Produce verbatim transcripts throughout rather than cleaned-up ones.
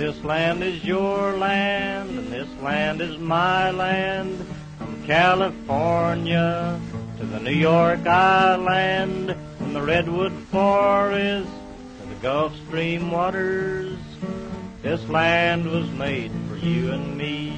this land is your land, and this land is my land. From California to the New York Island, from the Redwood Forest to the Gulf Stream waters, this land was made for you and me.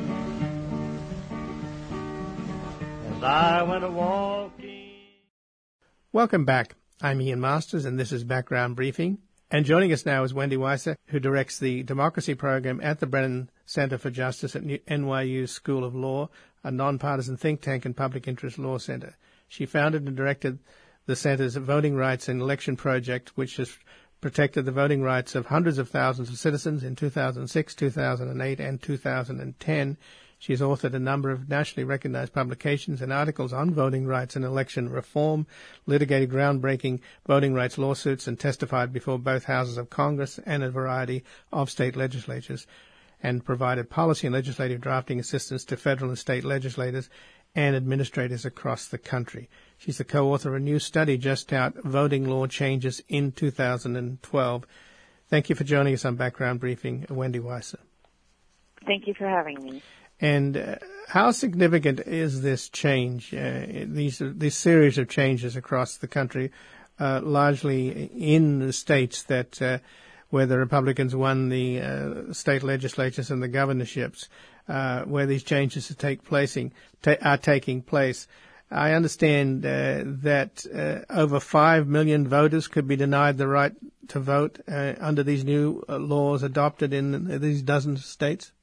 As I went a-walking... Welcome back. I'm Ian Masters, and this is Background Briefing. And joining us now is Wendy Weiser, who directs the Democracy Program at the Brennan Center for Justice at N Y U's School of Law, a nonpartisan think tank and public interest law center. She founded and directed the center's Voting Rights and Election Project, which has protected the voting rights of hundreds of thousands of citizens in two thousand six, two thousand eight, and two thousand ten. She has authored a number of nationally recognized publications and articles on voting rights and election reform, litigated groundbreaking voting rights lawsuits, and testified before both houses of Congress and a variety of state legislatures, and provided policy and legislative drafting assistance to federal and state legislators and administrators across the country. She's the co-author of a new study just out, Voting Law Changes in two thousand twelve. Thank you for joining us on Background Briefing, Wendy Weiser. Thank you for having me. And uh, how significant is this change, uh, these this series of changes across the country, uh, largely in the states that uh, where the Republicans won the uh, state legislatures and the governorships, uh, where these changes are take placing, ta- are taking place? I understand uh, that uh, over five million voters could be denied the right to vote uh, under these new uh, laws adopted in these dozens of states.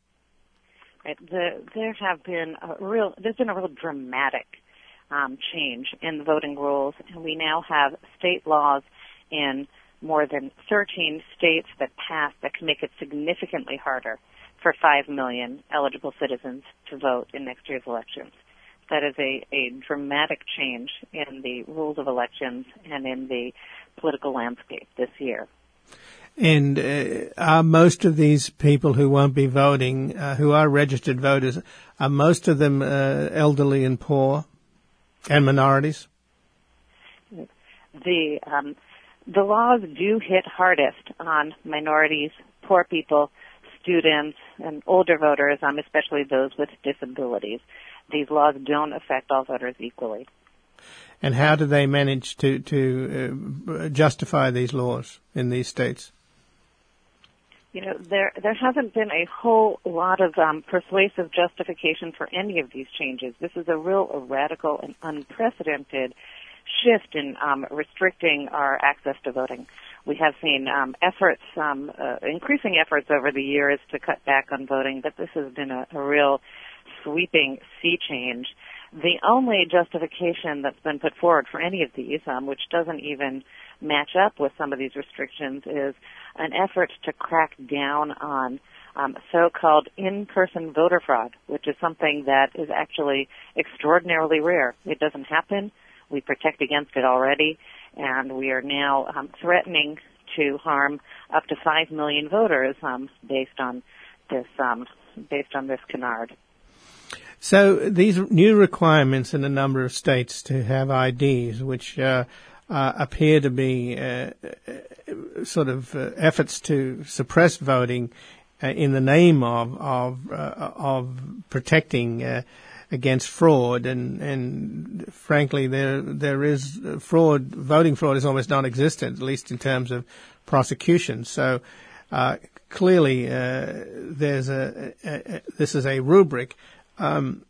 The, there have been a real, there's been a real dramatic um, change in the voting rules, and we now have state laws in more than thirteen states that pass that can make it significantly harder for five million eligible citizens to vote in next year's elections. That is a, a dramatic change in the rules of elections and in the political landscape this year. And uh, are most of these people who won't be voting, uh, who are registered voters, are most of them uh, elderly and poor and minorities? The um, the laws do hit hardest on minorities, poor people, students, and older voters, um, especially those with disabilities. These laws don't affect all voters equally. And how do they manage to, to uh, justify these laws in these states? You know, there there hasn't been a whole lot of um, persuasive justification for any of these changes. This is a real radical and unprecedented shift in um, restricting our access to voting. We have seen um, efforts, um, uh, increasing efforts over the years to cut back on voting, but this has been a, a real sweeping sea change. The only justification that's been put forward for any of these, um, which doesn't even match up with some of these restrictions, is an effort to crack down on um, so-called in-person voter fraud, which is something that is actually extraordinarily rare. It doesn't happen. We protect against it already, and we are now um, threatening to harm up to five million voters um, based on this um, based on this canard. So these new requirements in a number of states to have I Ds, which uh, uh, appear to be uh, sort of uh, efforts to suppress voting uh, in the name of of, uh, of protecting uh, against fraud, and and frankly, there there is fraud. Voting fraud is almost non-existent, at least in terms of prosecution. So uh, clearly, uh, there's a, a, a this is a rubric. Um,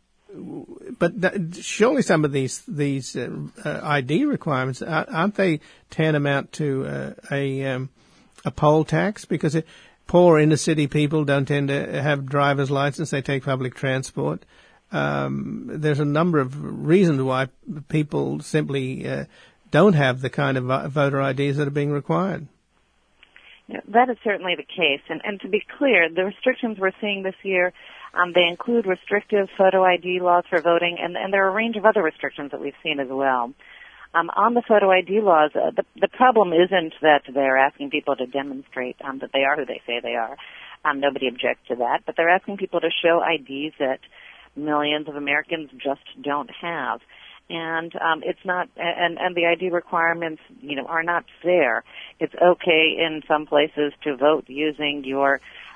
but th- surely some of these these uh, uh, I D requirements aren't they tantamount to uh, a um, a poll tax? Because it, poor inner city people don't tend to have driver's license; they take public transport. Um, there's a number of reasons why people simply uh, don't have the kind of voter I Ds that are being required. Yeah, that is certainly the case, and and to be clear, the restrictions we're seeing this year. Um, they include restrictive photo I D laws for voting, and, and there are a range of other restrictions that we've seen as well. Um, on the photo I D laws, uh, the, the problem isn't that they're asking people to demonstrate um, that they are who they say they are. Um, nobody objects to that, but they're asking people to show I Ds that millions of Americans just don't have. And um, it's not, and, and the I D requirements, you know, are not fair. It's okay in some places to vote using your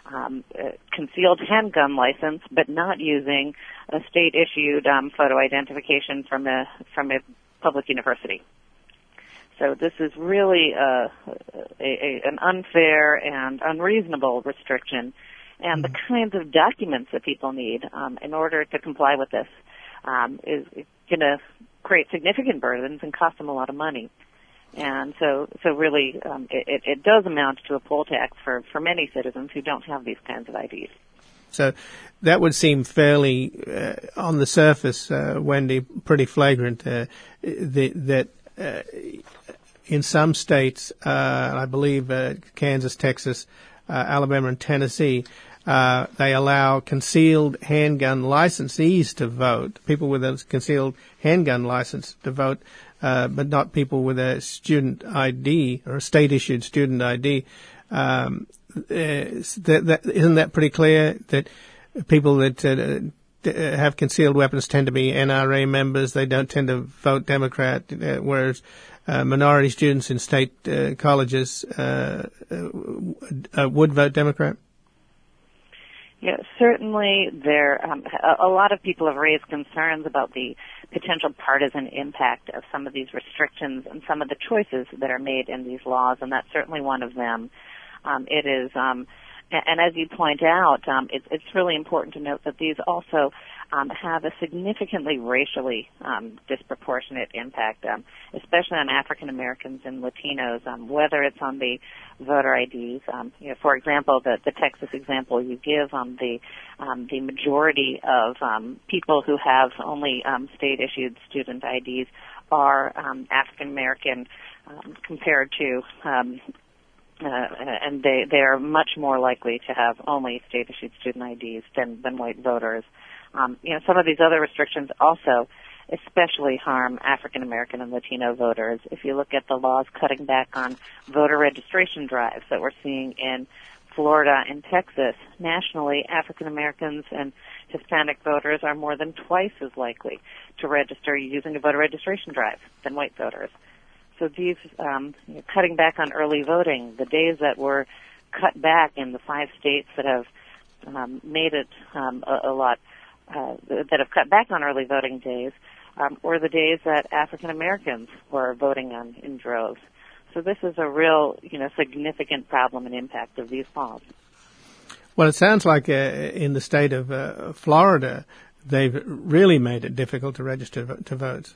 um, uh, concealed handgun license, but not using a state-issued um, photo identification from a from a public university. So this is really a, a, a, an unfair and unreasonable restriction, and the kinds of documents that people need um, in order to comply with this um, is going to create significant burdens and cost them a lot of money. And so, so really, um, it, it does amount to a poll tax for, for many citizens who don't have these kinds of I Ds. So that would seem fairly, uh, on the surface, uh, Wendy, pretty flagrant, uh, the, that uh, in some states, uh, I believe uh, Kansas, Texas, uh, Alabama, and Tennessee, uh, they allow concealed handgun licensees to vote, people with a concealed handgun license to vote, uh, but not people with a student I D or a state-issued student I D. Um, uh, that, that, isn't that pretty clear that people that uh, have concealed weapons tend to be N R A members? They don't tend to vote Democrat, uh, whereas uh, minority students in state uh, colleges uh, uh, would vote Democrat? Yeah, certainly there, um, a, a lot of people have raised concerns about the potential partisan impact of some of these restrictions and some of the choices that are made in these laws, and that's certainly one of them. Um, it is, um, and as you point out, um, it, it's really important to note that these also um, have a significantly racially um, disproportionate impact, um, especially on African Americans and Latinos, um, whether it's on the voter I Ds. Um, you know, for example, the, the Texas example you give, um, the um, the majority of um, people who have only um, state-issued student I Ds are um, African American um, compared to um, Uh, and they, they are much more likely to have only state-issued student I Ds than, than white voters. Um, you know, some of these other restrictions also especially harm African American and Latino voters. If you look at the laws cutting back on voter registration drives that we're seeing in Florida and Texas, nationally, African Americans and Hispanic voters are more than twice as likely to register using a voter registration drive than white voters. So these, um, you know, cutting back on early voting, the days that were cut back in the five states that have um, made it um, a, a lot, uh, that have cut back on early voting days, um, were the days that African Americans were voting on in droves. So this is a real, you know, significant problem and impact of these laws. Well, it sounds like uh, in the state of uh, Florida, they've really made it difficult to register to vote.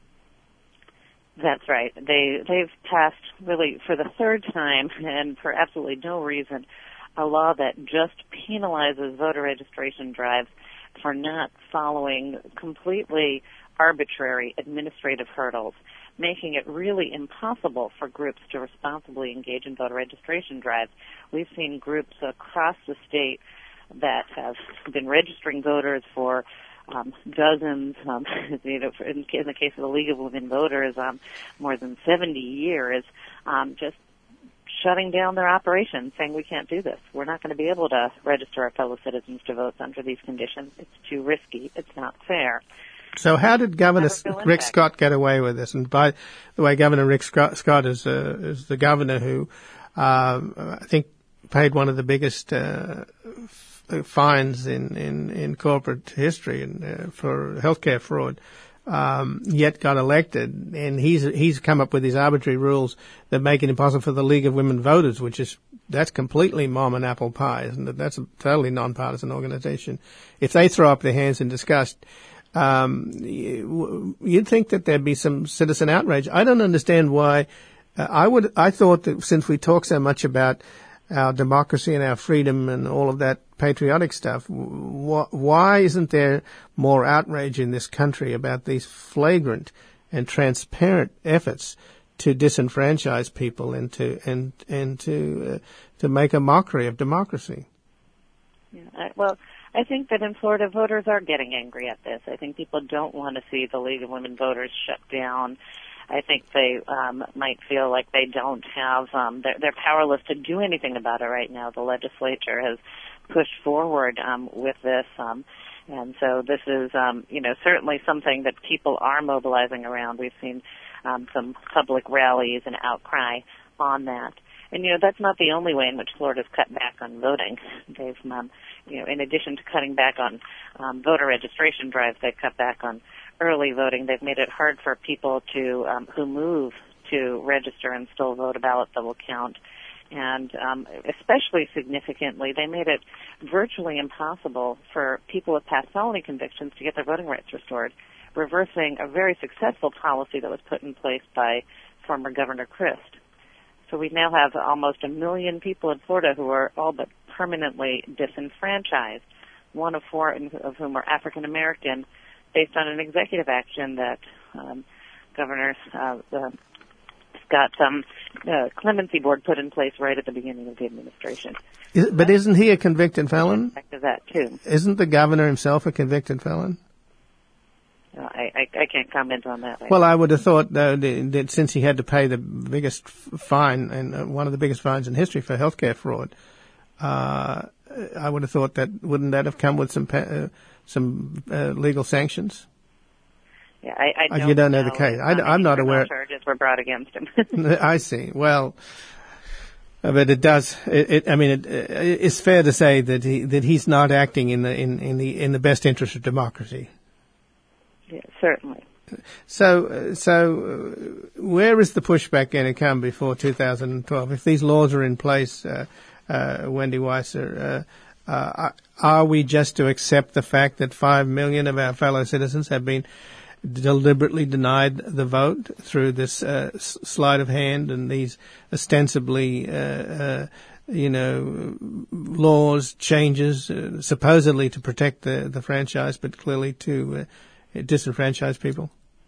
That's right. They, they've passed, really, for the third time, and for absolutely no reason, a law that just penalizes voter registration drives for not following completely arbitrary administrative hurdles, making it really impossible for groups to responsibly engage in voter registration drives. We've seen groups across the state that have been registering voters for Um, dozens, um, you know, in, in the case of the League of Women Voters, um, more than seventy years, um, just shutting down their operations, saying we can't do this. We're not going to be able to register our fellow citizens to vote under these conditions. It's too risky. It's not fair. So how did Governor Rick Scott get away with this? And by the way, Governor Rick Scott is, uh, is the governor who, um, I think, paid one of the biggest uh, fines in, in, in corporate history and uh, for healthcare fraud, um, yet got elected. And he's he's come up with these arbitrary rules that make it impossible for the League of Women Voters, which is that's completely mom and apple pie, isn't it? That's a totally nonpartisan organization. If they throw up their hands in disgust, um, you'd think that there'd be some citizen outrage. I don't understand why. Uh, I would. I thought that since we talk so much about our democracy and our freedom and all of that patriotic stuff, wh- why isn't there more outrage in this country about these flagrant and transparent efforts to disenfranchise people and to and and to uh, to make a mockery of democracy? Yeah, I, well, I think that in Florida, voters are getting angry at this. I think people don't want to see the League of Women Voters shut down. I think they um, might feel like they don't have, um, they're, they're powerless to do anything about it right now. The legislature has pushed forward um, with this, um, and so this is, um, you know, certainly something that people are mobilizing around. We've seen um, some public rallies and outcry on that. And, you know, that's not the only way in which Florida's cut back on voting. They've, um, you know, in addition to cutting back on um, voter registration drives, they've cut back on early voting. They've made it hard for people to um, who move to register and still vote. A ballot that will count. And um, especially significantly, they made it virtually impossible for people with past felony convictions to get their voting rights restored, reversing a very successful policy that was put in place by former Governor Christ. So we now have almost a million people in Florida who are all but permanently disenfranchised, one of four of whom are African American, based on an executive action that um, Governor uh, uh, Scott's um, uh, clemency board put in place right at the beginning of the administration. Is, but isn't he a convicted felon? Back to that too. Isn't the governor himself a convicted felon? Uh, I, I, I can't comment on that. Well, I would have thought uh, that, that since he had to pay the biggest f- fine and uh, one of the biggest fines in history for healthcare fraud, uh, I would have thought that wouldn't that have come with some pa- uh, some uh, legal sanctions? Yeah, I, I don't you don't know, know the case. I, I'm not aware. Charges were brought against him. I see. Well, but it does. It, it, I mean, it, it's fair to say that he that he's not acting in the in, in the in the best interest of democracy. Yeah, certainly. So, so uh, where is the pushback going to come before two thousand twelve? If these laws are in place, uh, uh, Wendy Weiser, uh, uh, are we just to accept the fact that five million of our fellow citizens have been deliberately denied the vote through this uh, s- sleight of hand and these ostensibly, uh, uh, you know, laws, changes, uh, supposedly to protect the, the franchise, but clearly to uh, disenfranchise people?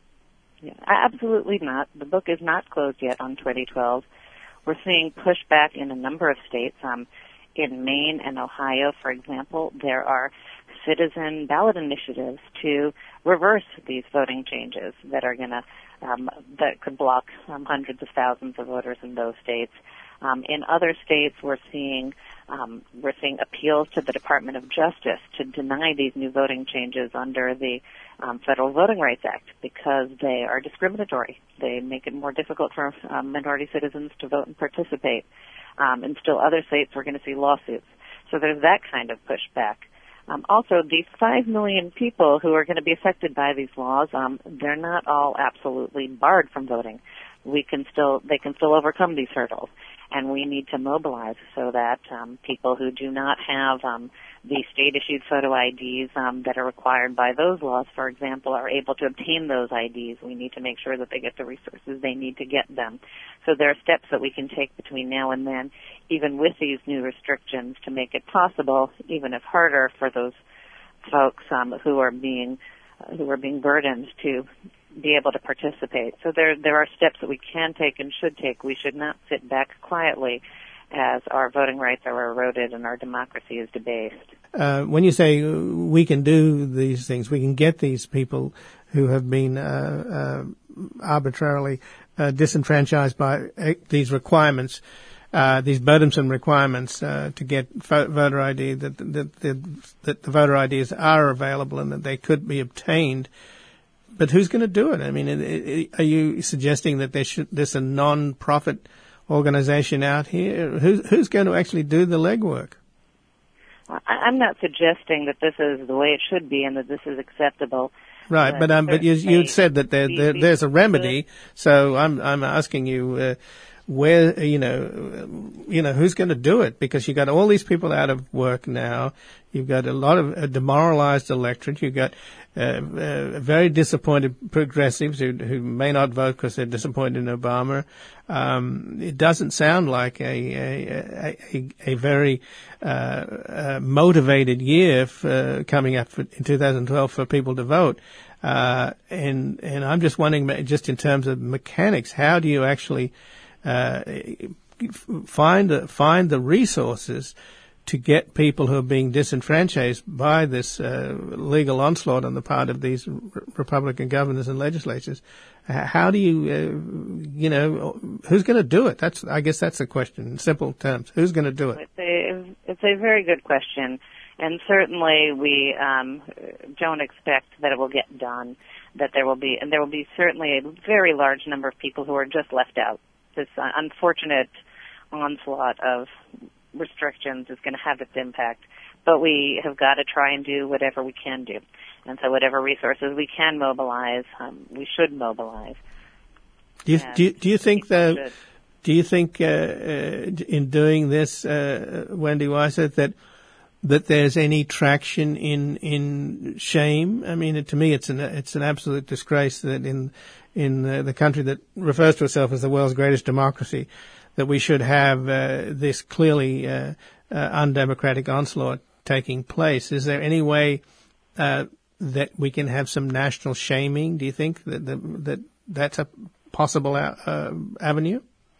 Yeah, absolutely not. The book is not closed yet on twenty twelve. We're seeing pushback in a number of states. Um, in Maine and Ohio, for example, there are citizen ballot initiatives to reverse these voting changes that are going to um, that could block um, hundreds of thousands of voters in those states. Um, in other states, we're seeing um, we're seeing appeals to the Department of Justice to deny these new voting changes under the um, Federal Voting Rights Act because they are discriminatory. They make it more difficult for um, minority citizens to vote and participate. Um, in still other states, we're going to see lawsuits. So there's that kind of pushback. Um, also, these five million people who are going to be affected by these laws, um, they're not all absolutely barred from voting. We can still, they can still overcome these hurdles, and we need to mobilize so that um, people who do not have um, the state-issued photo I Ds um, that are required by those laws, for example, are able to obtain those I Ds. We need to make sure that they get the resources they need to get them. So there are steps that we can take between now and then, even with these new restrictions, to make it possible, even if harder, for those folks um, who are being uh, who are being burdened to be able to participate. So there there are steps that we can take and should take. We should not sit back quietly as our voting rights are eroded and our democracy is debased. Uh, when you say we can do these things, we can get these people who have been uh, uh, arbitrarily uh, disenfranchised by uh, these requirements, uh, these burdensome requirements uh, to get fo- voter I D, that, that, that, that the voter I Ds are available and that they could be obtained. But who's going to do it? I mean, it, it, are you suggesting that there should, there's a non-profit organization out here? Who's, who's going to actually do the legwork? I'm not suggesting that this is the way it should be and that this is acceptable. Right, but, but um, but you you said that there, there there's a remedy. So I'm I'm asking you, uh, where you know, you know who's going to do it? Because you got all these people out of work now. You've got a lot of a demoralized electorate. You've got uh, uh, very disappointed progressives who who may not vote because they're disappointed in Obama. Um, it doesn't sound like a a a, a very uh, uh, motivated year for, uh, coming up for, in two thousand twelve for people to vote. Uh, and and I'm just wondering, just in terms of mechanics, how do you actually uh, find find the resources to get people who are being disenfranchised by this uh, legal onslaught on the part of these r- Republican governors and legislatures? How do you, uh, you know, who's going to do it? That's, I guess that's the question in simple terms. Who's going to do it? It's a, it's a very good question. And certainly we um, don't expect that it will get done, that there will be, and there will be certainly a very large number of people who are just left out. This uh, unfortunate onslaught of restrictions is going to have its impact. But we have got to try and do whatever we can do. And so whatever resources we can mobilize, um, we should mobilize. Do you, do you, do you think that, do you think, uh, uh, in doing this, uh, Wendy Weiser, that, that there's any traction in, in shame? I mean, to me, it's an, it's an absolute disgrace that in, in uh, the country that refers to itself as the world's greatest democracy, that we should have, uh, this clearly, uh, uh, undemocratic onslaught taking place. Is there any way, uh, that we can have some national shaming? Do you think that, that, that that's a possible, uh, avenue?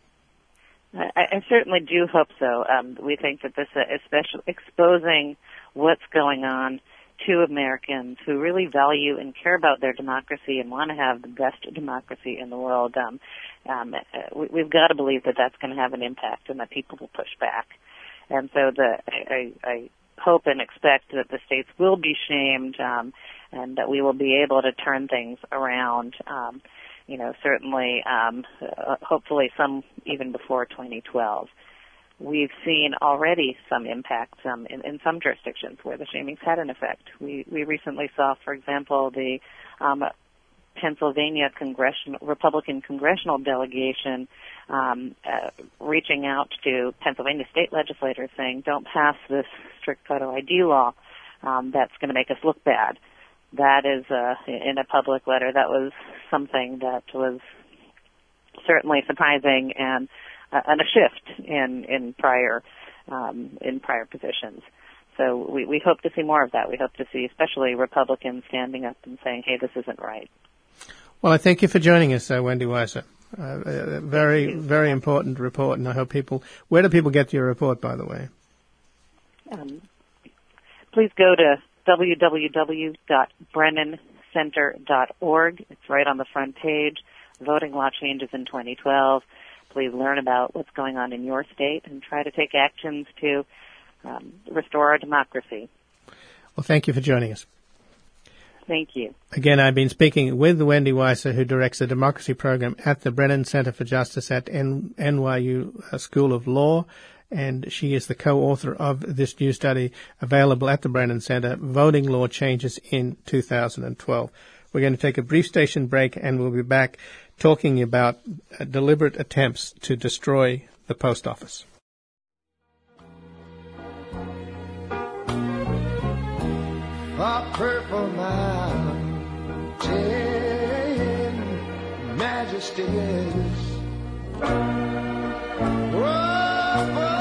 I, I certainly do hope so. Um, we think that this, uh, especially exposing what's going on to Americans who really value and care about their democracy and want to have the best democracy in the world, um, um, we, we've got to believe that that's going to have an impact and that people will push back. And so the, I, I hope and expect that the states will be shamed, um, and that we will be able to turn things around. Um, you know, certainly, um, uh, hopefully, some even before twenty twelve. We've seen already some impacts um, in, in some jurisdictions where the shaming's had an effect. We we recently saw, for example, the um, Pennsylvania congressional Republican congressional delegation um, uh, reaching out to Pennsylvania state legislators saying, "Don't pass this strict photo I D law. Um, that's going to make us look bad." That is uh, in a public letter. That was something that was certainly surprising and uh, and a shift in in prior um, in prior positions. So we, we hope to see more of that. We hope to see, especially Republicans, standing up and saying, "Hey, this isn't right." Well, I thank you for joining us, uh, Wendy Weiser. Uh, a very, very important report, and I hope people. Where do people get your report, by the way? Um, please go to w w w dot brennan center dot org. It's right on the front page. Voting law changes in twenty twelve. Please learn about what's going on in your state and try to take actions to um, restore our democracy. Well, thank you for joining us. Thank you. Again, I've been speaking with Wendy Weiser, who directs the democracy program at the Brennan Center for Justice at N- N Y U School of Law. And she is the co-author of this new study available at the Brennan Center, Voting Law Changes in two thousand twelve. We're going to take a brief station break, and we'll be back talking about uh, deliberate attempts to destroy the post office. A purple mountain majesties. Whoa,